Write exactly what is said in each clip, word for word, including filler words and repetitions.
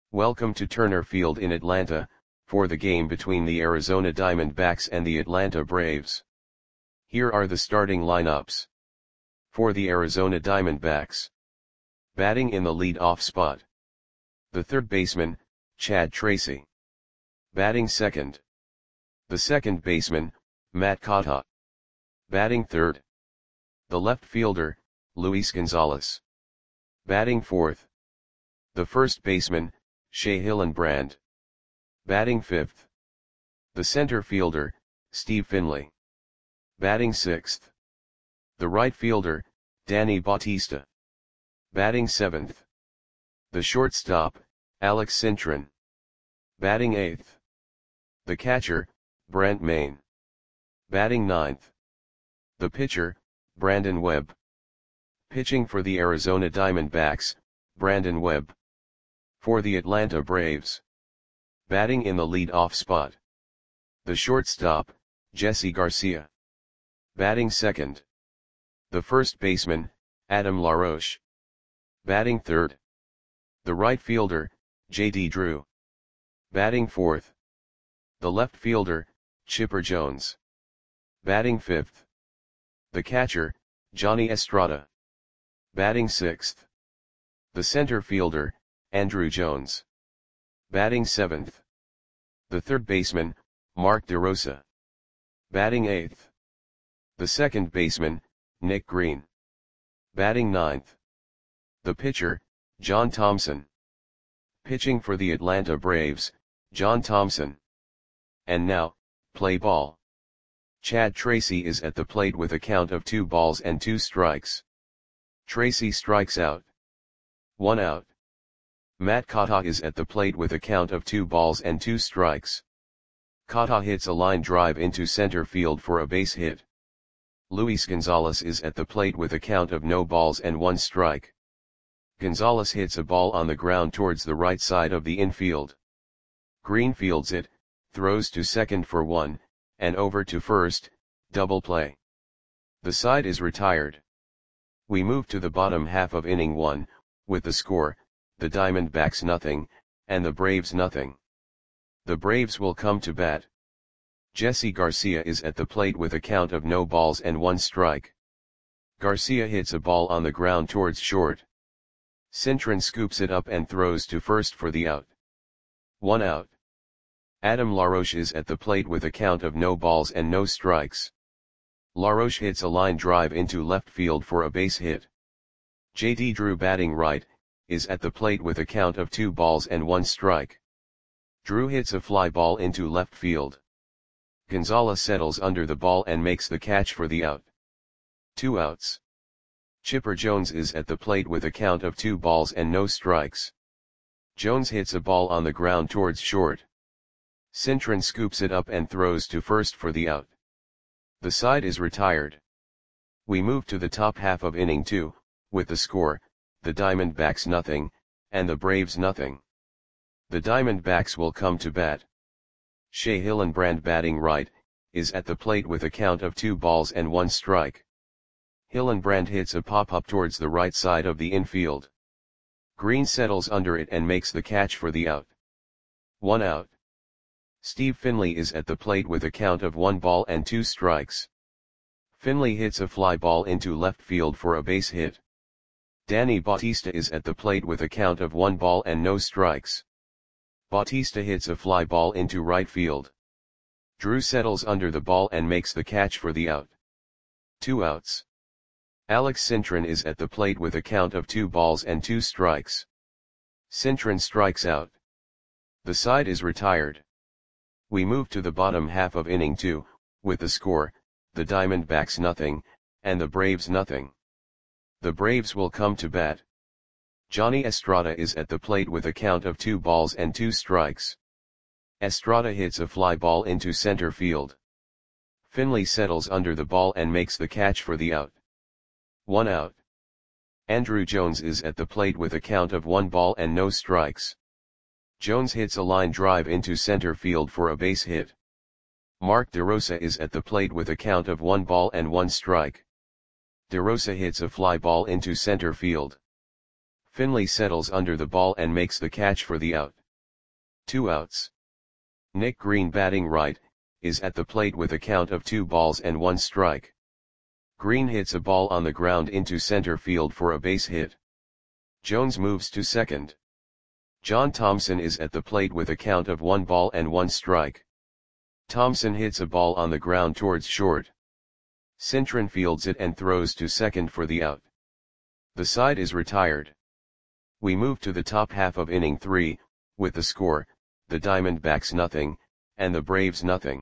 Welcome to Turner Field in Atlanta, for the game between the Arizona Diamondbacks and the Atlanta Braves. Here are the starting lineups. For the Arizona Diamondbacks. Batting in the lead-off spot. The third baseman, Chad Tracy. Batting second. The second baseman, Matt Kata. Batting third. The left fielder, Luis Gonzalez. Batting fourth. The first baseman, Shea Hillenbrand. Batting fifth. The center fielder, Steve Finley. Batting sixth. The right fielder, Danny Bautista. Batting seventh. The shortstop, Alex Cintron. Batting eighth. The catcher, Brent Mayne. Batting ninth. The pitcher, Brandon Webb. Pitching for the Arizona Diamondbacks, Brandon Webb. For the Atlanta Braves. Batting in the lead-off spot. The shortstop, Jesse Garcia. Batting second. The first baseman, Adam LaRoche. Batting third. The right fielder, J D Drew. Batting fourth. The left fielder, Chipper Jones. Batting fifth. The catcher, Johnny Estrada. Batting sixth. The center fielder, Andruw Jones. Batting seventh. The third baseman, Mark DeRosa. Batting eighth. The second baseman, Nick Green. Batting ninth. The pitcher, John Thompson. Pitching for the Atlanta Braves, John Thompson. And now, play ball. Chad Tracy is at the plate with a count of two balls and two strikes. Tracy strikes out. One out. Matt Kata is at the plate with a count of two balls and two strikes. Kata hits a line drive into center field for a base hit. Luis Gonzalez is at the plate with a count of no balls and one strike. Gonzalez hits a ball on the ground towards the right side of the infield. Green fields it, throws to second for one, and over to first, double play. The side is retired. We move to the bottom half of inning one, with the score, the Diamondbacks nothing, and the Braves nothing. The Braves will come to bat. Jesse Garcia is at the plate with a count of no balls and one strike. Garcia hits a ball on the ground towards short. Cintron scoops it up and throws to first for the out. One out. Adam LaRoche is at the plate with a count of no balls and no strikes. LaRoche hits a line drive into left field for a base hit. J D Drew, batting right, is at the plate with a count of two balls and one strike. Drew hits a fly ball into left field. Gonzalez settles under the ball and makes the catch for the out. Two outs. Chipper Jones is at the plate with a count of two balls and no strikes. Jones hits a ball on the ground towards short. Cintron scoops it up and throws to first for the out. The side is retired. We move to the top half of inning two, with the score, the Diamondbacks nothing, and the Braves nothing. The Diamondbacks will come to bat. Shea Hillenbrand, batting right, is at the plate with a count of two balls and one strike. Hillenbrand hits a pop-up towards the right side of the infield. Green settles under it and makes the catch for the out. One out. Steve Finley is at the plate with a count of one ball and two strikes. Finley hits a fly ball into left field for a base hit. Danny Bautista is at the plate with a count of one ball and no strikes. Bautista hits a fly ball into right field. Drew settles under the ball and makes the catch for the out. Two outs. Alex Cintron is at the plate with a count of two balls and two strikes. Cintron strikes out. The side is retired. We move to the bottom half of inning two, with the score, the Diamondbacks nothing, and the Braves nothing. The Braves will come to bat. Johnny Estrada is at the plate with a count of two balls and two strikes. Estrada hits a fly ball into center field. Finley settles under the ball and makes the catch for the out. One out. Andruw Jones is at the plate with a count of one ball and no strikes. Jones hits a line drive into center field for a base hit. Mark DeRosa is at the plate with a count of one ball and one strike. DeRosa hits a fly ball into center field. Finley settles under the ball and makes the catch for the out. Two outs. Nick Green, batting right, is at the plate with a count of two balls and one strike. Green hits a ball on the ground into center field for a base hit. Jones moves to second. John Thompson is at the plate with a count of one ball and one strike. Thompson hits a ball on the ground towards short. Cintron fields it and throws to second for the out. The side is retired. We move to the top half of inning three, with the score, the Diamondbacks nothing, and the Braves nothing.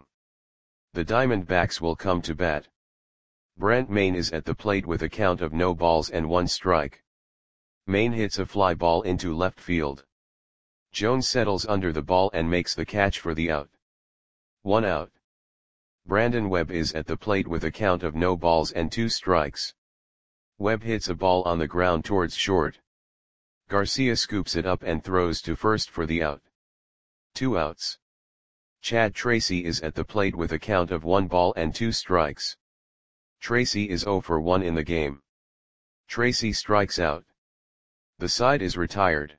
The Diamondbacks will come to bat. Brent Mayne is at the plate with a count of no balls and one strike. Mayne hits a fly ball into left field. Jones settles under the ball and makes the catch for the out. One out. Brandon Webb is at the plate with a count of no balls and two strikes. Webb hits a ball on the ground towards short. Garcia scoops it up and throws to first for the out. Two outs. Chad Tracy is at the plate with a count of one ball and two strikes. Tracy is zero for one in the game. Tracy strikes out. The side is retired.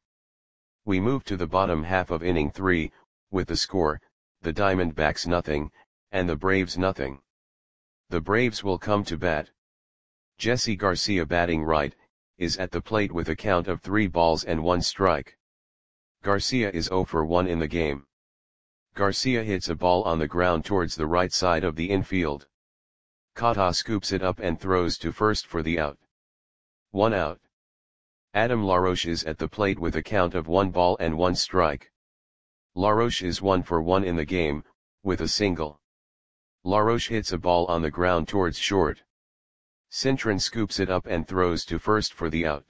We move to the bottom half of inning three, with the score, the Diamondbacks nothing, and the Braves nothing. The Braves will come to bat. Jesse Garcia, batting right, is at the plate with a count of three balls and one strike. Garcia is zero for one in the game. Garcia hits a ball on the ground towards the right side of the infield. Kata scoops it up and throws to first for the out. One out. Adam LaRoche is at the plate with a count of one ball and one strike. LaRoche is one for one in the game, with a single. LaRoche hits a ball on the ground towards short. Cintron scoops it up and throws to first for the out.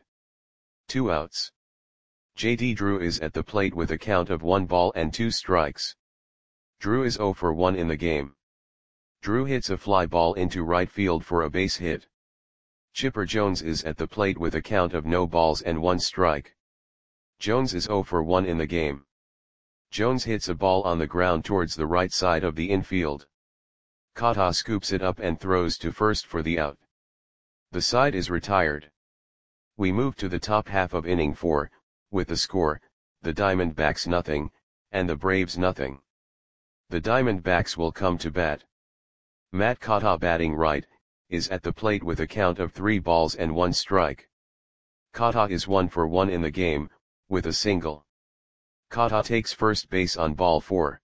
Two outs. J D Drew is at the plate with a count of one ball and two strikes. Drew is zero for one in the game. Drew hits a fly ball into right field for a base hit. Chipper Jones is at the plate with a count of no balls and one strike. Jones is zero for one in the game. Jones hits a ball on the ground towards the right side of the infield. Kata scoops it up and throws to first for the out. The side is retired. We move to the top half of inning four, with the score, the Diamondbacks nothing, and the Braves nothing. The Diamondbacks will come to bat. Matt Kata, batting right, is at the plate with a count of three balls and one strike. Kata is one for one in the game, with a single. Kata takes first base on ball four.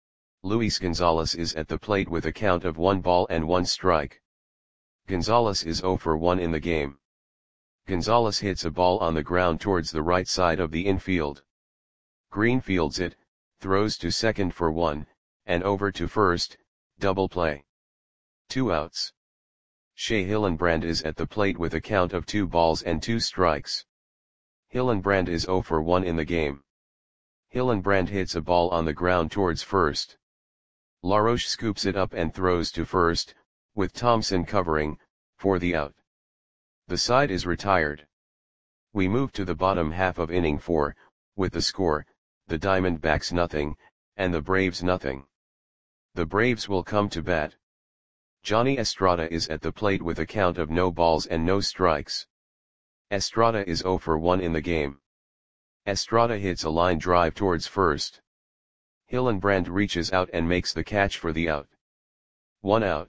Luis Gonzalez is at the plate with a count of one ball and one strike. Gonzalez is zero for one in the game. Gonzalez hits a ball on the ground towards the right side of the infield. Green fields it, throws to second for one, and over to first, double play. Two outs. Shea Hillenbrand is at the plate with a count of two balls and two strikes. Hillenbrand is zero for one in the game. Hillenbrand hits a ball on the ground towards first. LaRoche scoops it up and throws to first, with Thompson covering, for the out. The side is retired. We move to the bottom half of inning four, with the score, the Diamondbacks nothing, and the Braves nothing. The Braves will come to bat. Johnny Estrada is at the plate with a count of no balls and no strikes. Estrada is zero for one in the game. Estrada hits a line drive towards first. Hillenbrand reaches out and makes the catch for the out. One out.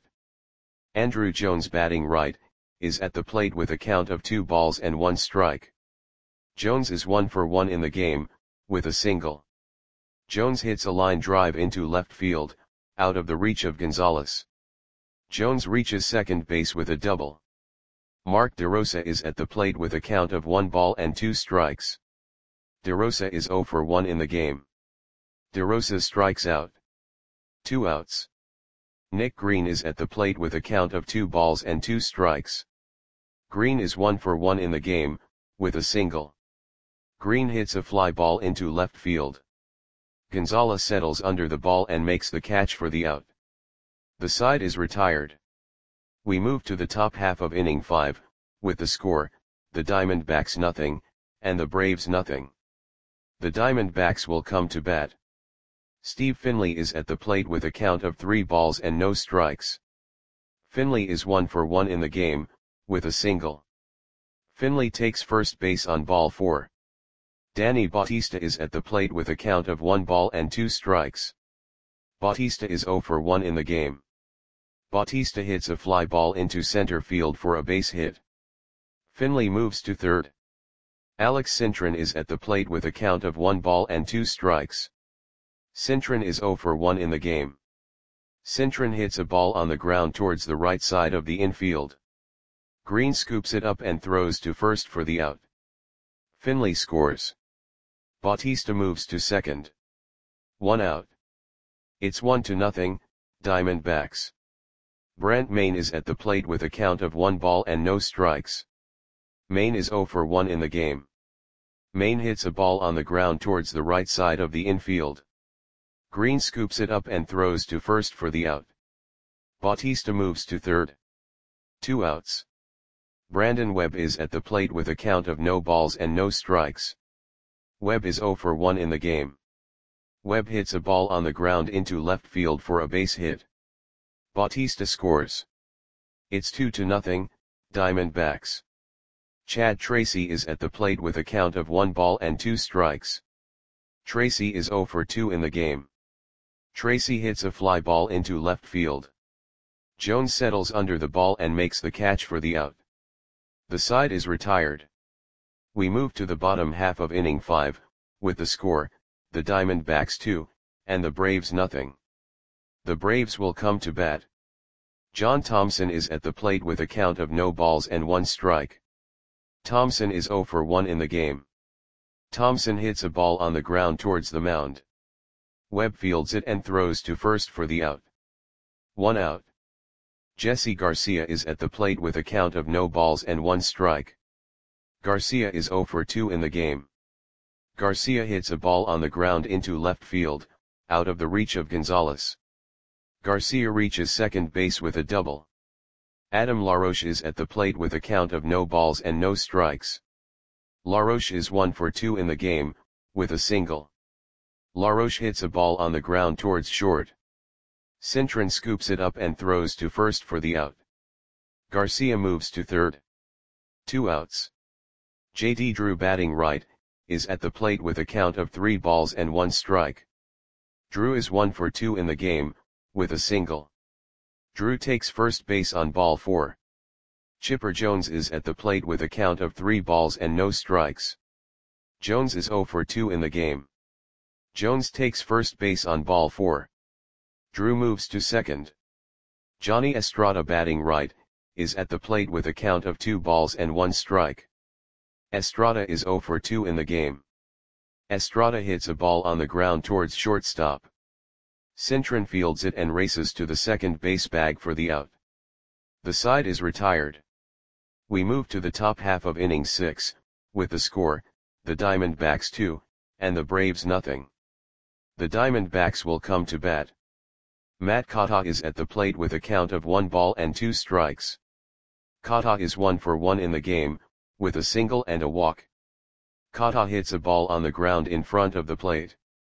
Andrew Jones, batting right, is at the plate with a count of two balls and one strike. Jones is one for one in the game, with a single. Jones hits a line drive into left field, out of the reach of Gonzalez. Jones reaches second base with a double. Mark DeRosa is at the plate with a count of one ball and two strikes. DeRosa is zero for one in the game. DeRosa strikes out. Two outs. Nick Green is at the plate with a count of two balls and two strikes. Green is one for one in the game, with a single. Green hits a fly ball into left field. Gonzalez settles under the ball and makes the catch for the out. The side is retired. We move to the top half of inning five, with the score, the Diamondbacks nothing, and the Braves nothing. The Diamondbacks will come to bat. Steve Finley is at the plate with a count of three balls and no strikes. Finley is one for one in the game, with a single. Finley takes first base on ball four. Danny Bautista is at the plate with a count of one ball and two strikes. Bautista is zero for one in the game. Bautista hits a fly ball into center field for a base hit. Finley moves to third. Alex Cintron is at the plate with a count of one ball and two strikes. Cintron is zero for one in the game. Cintron hits a ball on the ground towards the right side of the infield. Green scoops it up and throws to first for the out. Finley scores. Bautista moves to second. One out. It's one to nothing, Diamondbacks. Brent Mayne is at the plate with a count of one ball and no strikes. Mayne is zero for one in the game. Mayne hits a ball on the ground towards the right side of the infield. Green scoops it up and throws to first for the out. Bautista moves to third. Two outs. Brandon Webb is at the plate with a count of no balls and no strikes. Webb is zero for one in the game. Webb hits a ball on the ground into left field for a base hit. Bautista scores. It's two to nothing, Diamondbacks. Chad Tracy is at the plate with a count of one ball and two strikes. Tracy is zero for two in the game. Tracy hits a fly ball into left field. Jones settles under the ball and makes the catch for the out. The side is retired. We move to the bottom half of inning five, with the score, the Diamondbacks two, and the Braves nothing. The Braves will come to bat. John Thompson is at the plate with a count of no balls and one strike. Thompson is zero for one in the game. Thompson hits a ball on the ground towards the mound. Webb fields it and throws to first for the out. One out. Jesse Garcia is at the plate with a count of no balls and one strike. Garcia is zero for two in the game. Garcia hits a ball on the ground into left field, out of the reach of Gonzalez. Garcia reaches second base with a double. Adam LaRoche is at the plate with a count of no balls and no strikes. LaRoche is one for two in the game, with a single. LaRoche hits a ball on the ground towards short. Cintron scoops it up and throws to first for the out. Garcia moves to third. Two outs. J D Drew, batting right, is at the plate with a count of three balls and one strike. Drew is one for two in the game, with a single. Drew takes first base on ball four. Chipper Jones is at the plate with a count of three balls and no strikes. Jones is zero for two in the game. Jones takes first base on ball four. Drew moves to second. Johnny Estrada, batting right, is at the plate with a count of two balls and one strike. Estrada is zero for two in the game. Estrada hits a ball on the ground towards shortstop. Cintron fields it and races to the second base bag for the out. The side is retired. We move to the top half of inning six, with the score, the Diamondbacks two, and the Braves nothing. The Diamondbacks will come to bat. Matt Kata is at the plate with a count of one ball and two strikes. Kata is one for one in the game, with a single and a walk. Kata hits a ball on the ground in front of the plate.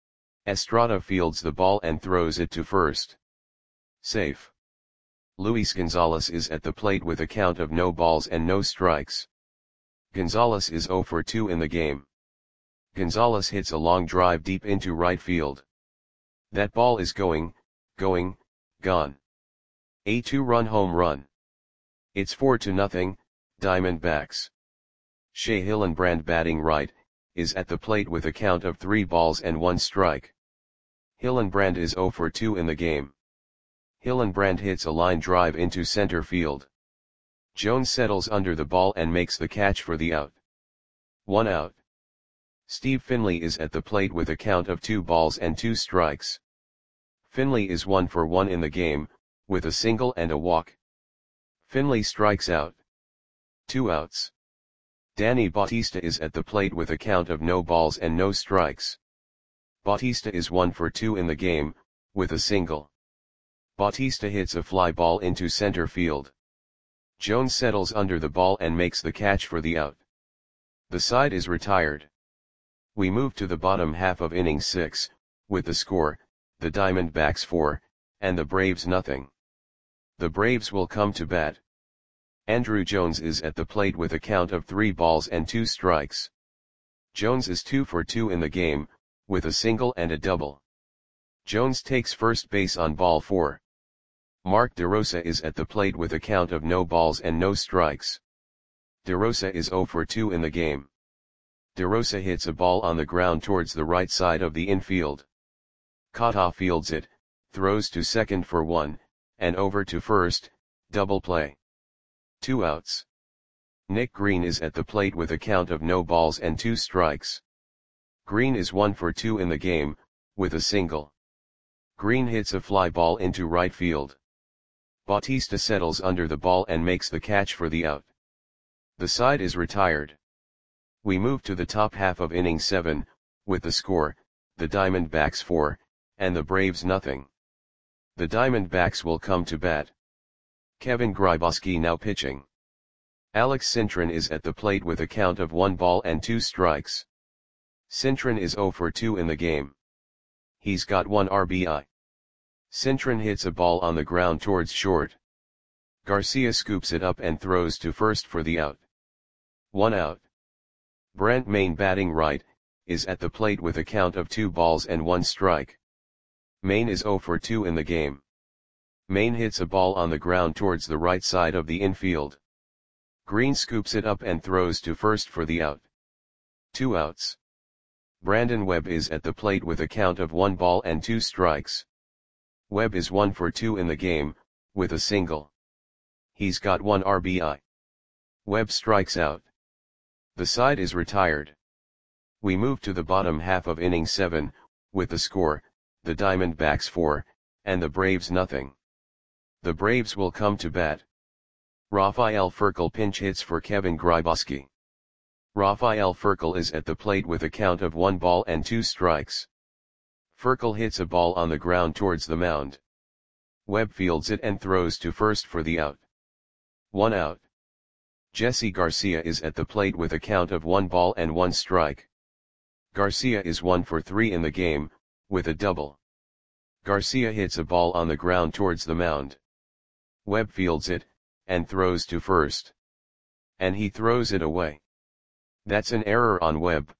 Estrada fields the ball and throws it to first. Safe. Luis Gonzalez is at the plate with a count of no balls and no strikes. Gonzalez is zero for two in the game. Gonzalez hits a long drive deep into right field. That ball is going, going, gone. A two-run home run. It's four to nothing, Diamondbacks. Shea Hillenbrand, batting right, is at the plate with a count of three balls and one strike. Hillenbrand is zero for two in the game. Hillenbrand hits a line drive into center field. Jones settles under the ball and makes the catch for the out. One out. Steve Finley is at the plate with a count of two balls and two strikes. Finley is one for one in the game, with a single and a walk. Finley strikes out. Two outs. Danny Bautista is at the plate with a count of no balls and no strikes. Bautista is one for two in the game, with a single. Bautista hits a fly ball into center field. Jones settles under the ball and makes the catch for the out. The side is retired. We move to the bottom half of inning six, with the score, the Diamondbacks four, and the Braves nothing. The Braves will come to bat. Andruw Jones is at the plate with a count of three balls and two strikes. Jones is two for two in the game, with a single and a double. Jones takes first base on ball four. Mark DeRosa is at the plate with a count of no balls and no strikes. DeRosa is zero for two in the game. DeRosa hits a ball on the ground towards the right side of the infield. Kata fields it, throws to second for one, and over to first, double play. Two outs. Nick Green is at the plate with a count of no balls and two strikes. Green is one for two in the game, with a single. Green hits a fly ball into right field. Bautista settles under the ball and makes the catch for the out. The side is retired. We move to the top half of inning seven, with the score, the Diamondbacks four, and the Braves nothing. The Diamondbacks will come to bat. Kevin Grybauski now pitching. Alex Cintron is at the plate with a count of one ball and two strikes. Cintron is zero for two in the game. He's got one R B I. Cintron hits a ball on the ground towards short. Garcia scoops it up and throws to first for the out. One out. Brent Mayne batting right, is at the plate with a count of two balls and one strike. Mayne is zero for two in the game. Mayne hits a ball on the ground towards the right side of the infield. Green scoops it up and throws to first for the out. Two outs. Brandon Webb is at the plate with a count of one ball and two strikes. Webb is one for two in the game, with a single. He's got one R B I. Webb strikes out. The side is retired. We move to the bottom half of inning seven, with the score, the Diamondbacks four, and the Braves nothing. The Braves will come to bat. Rafael Furcal pinch hits for Kevin Grybauski. Rafael Furcal is at the plate with a count of one ball and two strikes. Furcal hits a ball on the ground towards the mound. Webb fields it and throws to first for the out. One out. Jesse Garcia is at the plate with a count of one ball and one strike. Garcia is one for three in the game, with a double. Garcia hits a ball on the ground towards the mound. Webb fields it, and throws to first. And he throws it away. That's an error on Webb.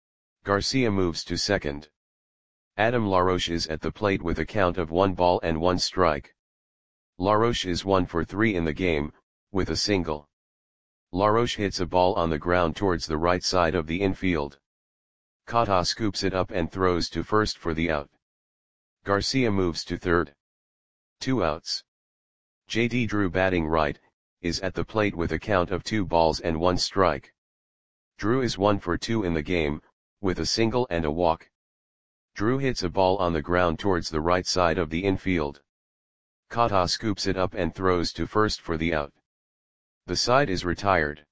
Garcia moves to second. Adam LaRoche is at the plate with a count of one ball and one strike. LaRoche is one for three in the game, with a single. LaRoche hits a ball on the ground towards the right side of the infield. Kata scoops it up and throws to first for the out. Garcia moves to third. Two outs. J D Drew batting right, is at the plate with a count of two balls and one strike. Drew is one for two in the game, with a single and a walk. Drew hits a ball on the ground towards the right side of the infield. Kata scoops it up and throws to first for the out. The side is retired.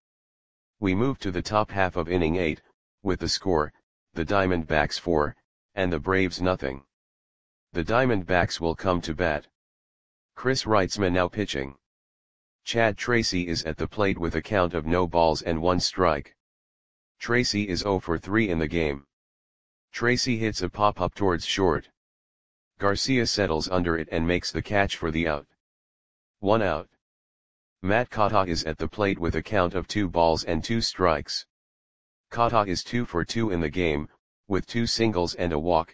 We move to the top half of inning eight, with the score, the Diamondbacks four, and the Braves nothing. The Diamondbacks will come to bat. Chris Reitzman now pitching. Chad Tracy is at the plate with a count of no balls and one strike. Tracy is zero for three in the game. Tracy hits a pop-up towards short. Garcia settles under it and makes the catch for the out. One out. Matt Kata is at the plate with a count of two balls and two strikes. Kata is two for two in the game, with two singles and a walk.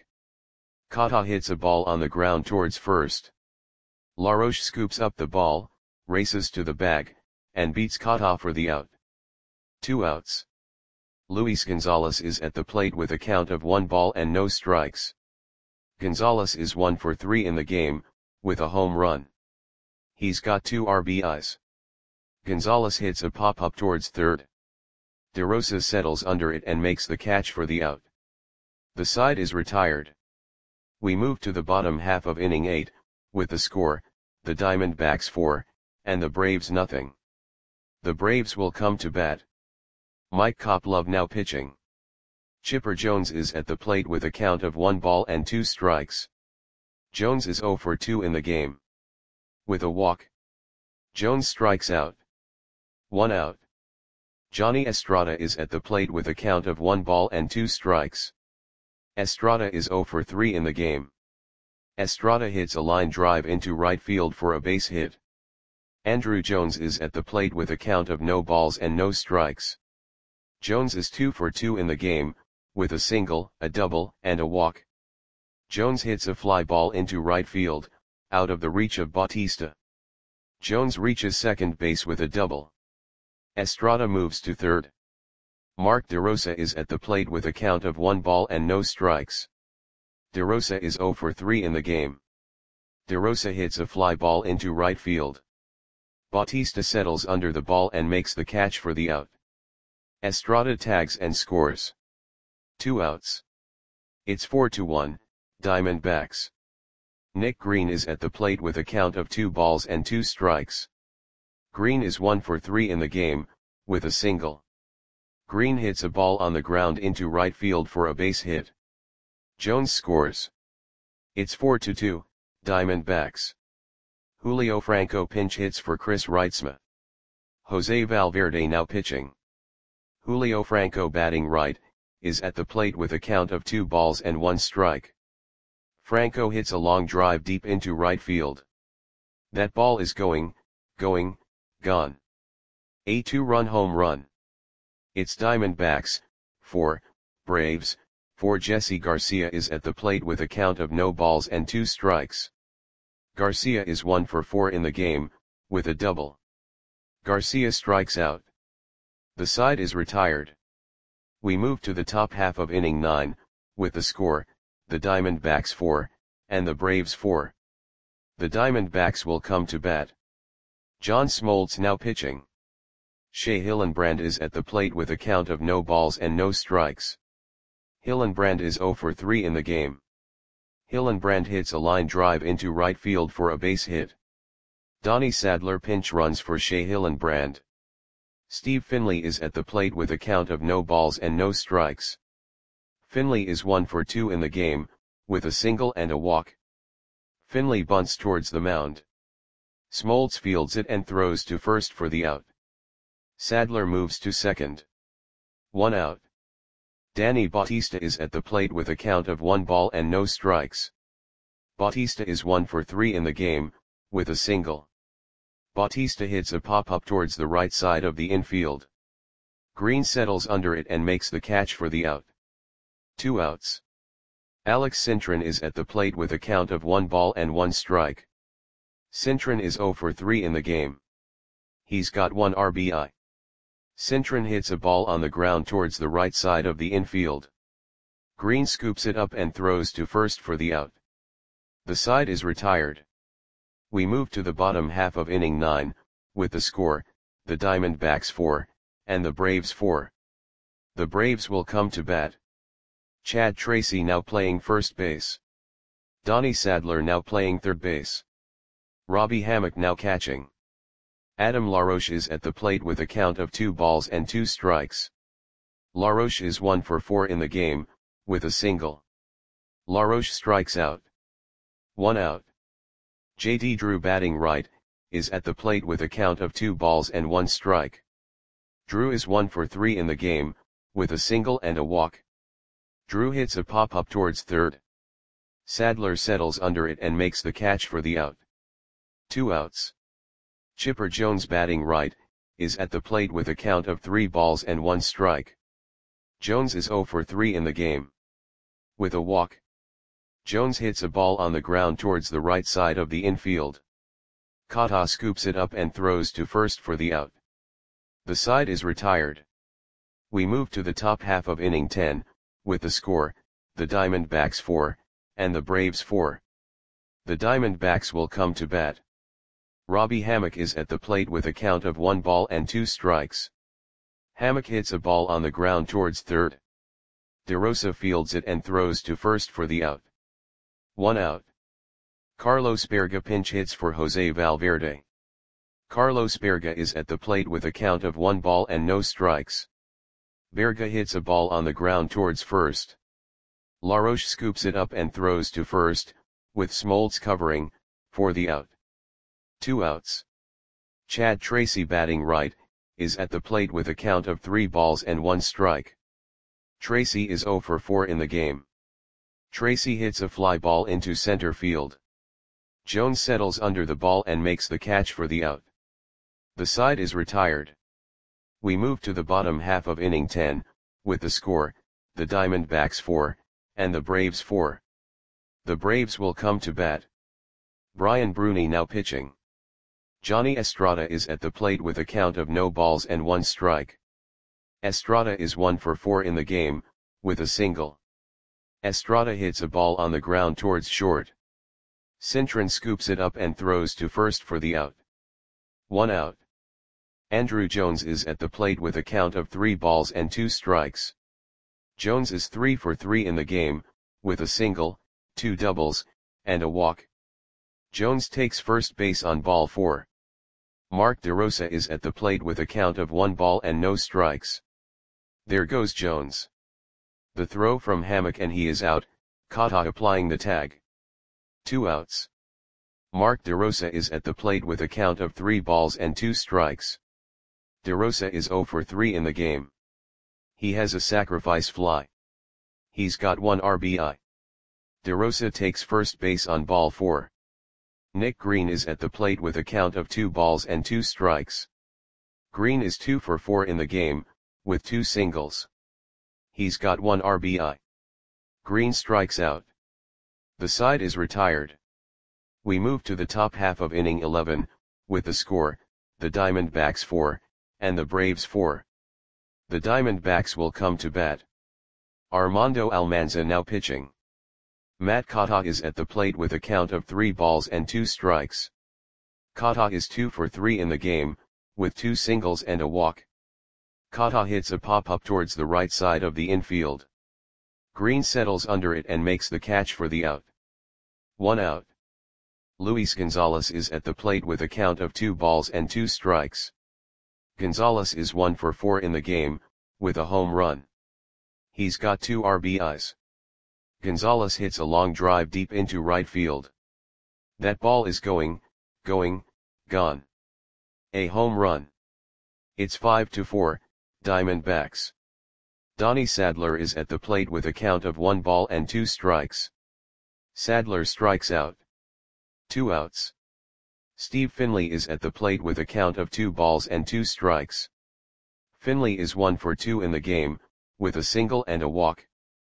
Kata hits a ball on the ground towards first. LaRoche scoops up the ball, races to the bag, and beats Kata for the out. Two outs. Luis Gonzalez is at the plate with a count of one ball and no strikes. Gonzalez is one for three in the game, with a home run. He's got two R B Is. Gonzalez hits a pop-up towards third. DeRosa settles under it and makes the catch for the out. The side is retired. We move to the bottom half of inning eight, with the score, the Diamondbacks four, and the Braves nothing. The Braves will come to bat. Mike Koplov now pitching. Chipper Jones is at the plate with a count of one ball and two strikes. Jones is zero for two in the game. With a walk. Jones strikes out. One out. Johnny Estrada is at the plate with a count of one ball and two strikes. Estrada is zero for three in the game. Estrada hits a line drive into right field for a base hit. Andruw Jones is at the plate with a count of no balls and no strikes. Jones is two for two in the game, with a single, a double, and a walk. Jones hits a fly ball into right field, out of the reach of Bautista. Jones reaches second base with a double. Estrada moves to third. Mark DeRosa is at the plate with a count of one ball and no strikes. DeRosa is zero for three in the game. DeRosa hits a fly ball into right field. Bautista settles under the ball and makes the catch for the out. Estrada tags and scores. Two outs. It's four to one, Diamondbacks. Nick Green is at the plate with a count of two balls and two strikes. Green is one for three in the game, with a single. Green hits a ball on the ground into right field for a base hit. Jones scores. It's four to two, Diamondbacks. Julio Franco pinch hits for Chris Reitzma. Jose Valverde now pitching. Julio Franco batting right, is at the plate with a count of two balls and one strike. Franco hits a long drive deep into right field. That ball is going, going, gone. A two-run home run. It's Diamondbacks, four, Braves, four. Jesse Garcia is at the plate with a count of no balls and two strikes. Garcia is one for four in the game, with a double. Garcia strikes out. The side is retired. We move to the top half of inning nine, with the score, the Diamondbacks four, and the Braves four. The Diamondbacks will come to bat. John Smoltz now pitching. Shea Hillenbrand is at the plate with a count of no balls and no strikes. Hillenbrand is zero for three in the game. Hillenbrand hits a line drive into right field for a base hit. Donnie Sadler pinch runs for Shea Hillenbrand. Steve Finley is at the plate with a count of no balls and no strikes. Finley is one for two in the game, with a single and a walk. Finley bunts towards the mound. Smoltz fields it and throws to first for the out. Sadler moves to second. One out. Danny Bautista is at the plate with a count of one ball and no strikes. Bautista is one for three in the game, with a single. Bautista hits a pop-up towards the right side of the infield. Green settles under it and makes the catch for the out. Two outs. Alex Cintron is at the plate with a count of one ball and one strike. Cintron is zero for three in the game. He's got one R B I. Cintron hits a ball on the ground towards the right side of the infield. Green scoops it up and throws to first for the out. The side is retired. We move to the bottom half of inning nine, with the score, the Diamondbacks four, and the Braves four. The Braves will come to bat. Chad Tracy now playing first base. Donnie Sadler now playing third base. Robbie Hammock now catching. Adam LaRoche is at the plate with a count of two balls and two strikes. LaRoche is one for four in the game, with a single. LaRoche strikes out. One out. J D Drew batting right, is at the plate with a count of two balls and one strike. Drew is one for three in the game, with a single and a walk. Drew hits a pop-up towards third. Sadler settles under it and makes the catch for the out. Two outs. Chipper Jones batting right, is at the plate with a count of three balls and one strike. Jones is zero for three in the game. With a walk. Jones hits a ball on the ground towards the right side of the infield. Kata scoops it up and throws to first for the out. The side is retired. We move to the top half of inning ten, with the score, the Diamondbacks four, and the Braves four. The Diamondbacks will come to bat. Robbie Hammock is at the plate with a count of one ball and two strikes. Hammock hits a ball on the ground towards third. DeRosa fields it and throws to first for the out. One out. Carlos Berga pinch hits for Jose Valverde. Carlos Berga is at the plate with a count of one ball and no strikes. Berga hits a ball on the ground towards first. LaRoche scoops it up and throws to first, with Smoltz covering, for the out. Two outs. Chad Tracy batting right, is at the plate with a count of three balls and one strike. Tracy is zero for four in the game. Tracy hits a fly ball into center field. Jones settles under the ball and makes the catch for the out. The side is retired. We move to the bottom half of inning ten, with the score, the Diamondbacks four, and the Braves four. The Braves will come to bat. Brian Bruni now pitching. Johnny Estrada is at the plate with a count of no balls and one strike. Estrada is one for four in the game, with a single. Estrada hits a ball on the ground towards short. Cintron scoops it up and throws to first for the out. One out. Andruw Jones is at the plate with a count of three balls and two strikes. Jones is three for three in the game, with a single, two doubles, and a walk. Jones takes first base on ball four. Mark DeRosa is at the plate with a count of one ball and no strikes. There goes Jones. The throw from Hammock and he is out, Kata applying the tag. Two outs. Mark DeRosa is at the plate with a count of three balls and two strikes. DeRosa is zero for three in the game. He has a sacrifice fly. He's got one R B I. DeRosa takes first base on ball four. Nick Green is at the plate with a count of two balls and two strikes. Green is two for four in the game, with two singles. He's got one R B I. Green strikes out. The side is retired. We move to the top half of inning eleven, with the score, the Diamondbacks four, and the Braves four. The Diamondbacks will come to bat. Armando Almanza now pitching. Matt Kata is at the plate with a count of three balls and two strikes. Kata is two for three in the game, with two singles and a walk. Kata hits a pop-up towards the right side of the infield. Green settles under it and makes the catch for the out. One out. Luis Gonzalez is at the plate with a count of two balls and two strikes. Gonzalez is one for four in the game, with a home run. He's got two R B Is. Gonzalez hits a long drive deep into right field. That ball is going, going, gone. A home run. It's five to four, Diamondbacks. Donnie Sadler is at the plate with a count of one ball and two strikes. Sadler strikes out. Two outs. Steve Finley is at the plate with a count of two balls and two strikes. Finley is one for two in the game, with a single and a walk.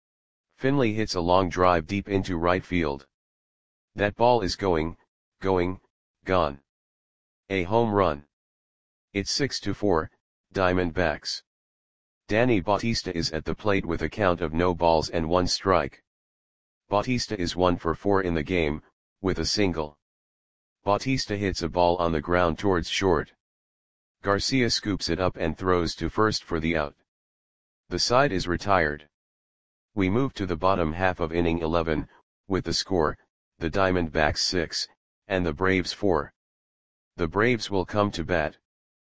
Finley hits a long drive deep into right field. That ball is going, going, gone. A home run. It's six to four, Diamondbacks. Danny Bautista is at the plate with a count of no balls and one strike. Bautista is one for four in the game, with a single. Bautista hits a ball on the ground towards short. Garcia scoops it up and throws to first for the out. The side is retired. We move to the bottom half of inning eleven, with the score, the Diamondbacks six, and the Braves four. The Braves will come to bat.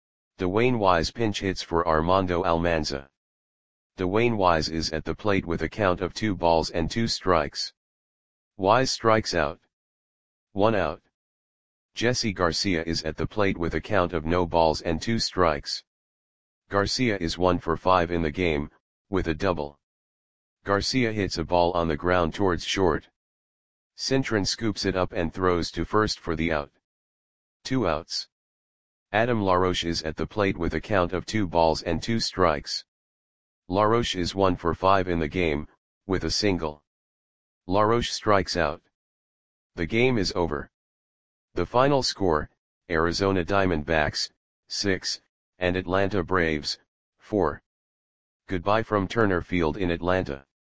Dwayne Wise pinch hits for Armando Almanza. Dwayne Wise is at the plate with a count of two balls and two strikes. Wise strikes out. One out. Jesse Garcia is at the plate with a count of no balls and two strikes. Garcia is one for five in the game, with a double. Garcia hits a ball on the ground towards short. Cintron scoops it up and throws to first for the out. Two outs. Adam LaRoche is at the plate with a count of two balls and two strikes. LaRoche is one for five in the game, with a single. LaRoche strikes out. The game is over. The final score, Arizona Diamondbacks, six, and Atlanta Braves, four. Goodbye from Turner Field in Atlanta.